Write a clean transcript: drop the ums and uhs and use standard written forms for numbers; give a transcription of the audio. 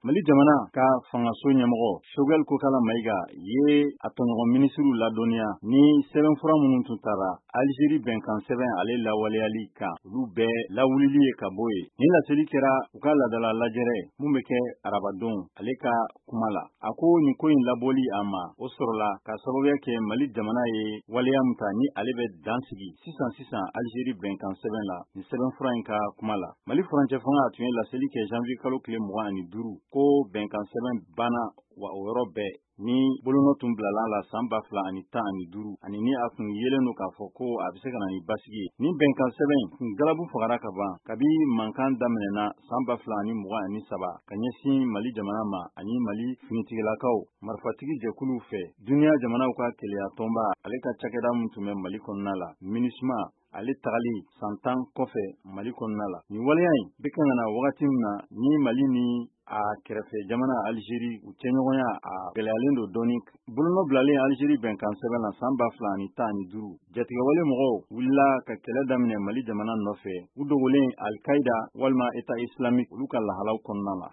Mali jamana ka fangaso ɲɛmɔgɔ Choguel Kokala Maïga ye a tɔɲɔgɔn minisiriw ladɔnniya ni sɛbɛnfura minnu tun taara Algérie bɛnkan sɛbɛn ale lawaleyali kan olu bɛɛ lawulili ye ka bɔ yen. Ni laseli kɛra u ka ladala lajɛrɛ mun bɛ kɛ arabadon ale ka kuma la. A ko nin ko in labɔli a ma o sɔrɔla ka sababuya kɛ Mali jamana ye waleya mun ta ni ale bɛ dan sigi sisan Algérie bɛnkan sɛbɛn la ni sɛbɛnfura in ka kuma la. Mali furancɛ fanga tun ye laseli kɛ janvier kalo tile 25 ko bɛnkan sɛbɛn banna wa o yɔrɔ bɛɛ ni bolonɔ tun bilala la san 2015 ani ni a tun yelen don k'a fɔ ko a bɛ se ka na ni basigi ye. Ni bɛnkan sɛbɛn tun galabu fagara ka ban kabi mankan daminɛna san 2023 ka ɲɛsin Mali jamana ma ani Mali finitigilakaw marifatigi jɛkuluw fɛ. Duniya jamanaw ka keleya tɔnba ale ka cakɛda mun tun bɛ Mali kɔnɔna la MINUSMA ale tagali san 10 kɔfɛ Mali kɔnɔna la. Ni waleya in bɛ kan ka na wagati min na ni Mali ni a kɛrɛfɛ jamana Algérie u cɛɲɔgɔnya a gɛlɛyalen don dɔɔni. Bolonɔ bilalen Algérie bɛnkan sɛbɛn la san 2015 jatigɛwale mɔgɔw wulila ka kɛlɛ daminɛ Mali jamana nɔfɛ u dogolen Al-Qaïda walima État islamique olu ka lahalaw kɔnɔna la.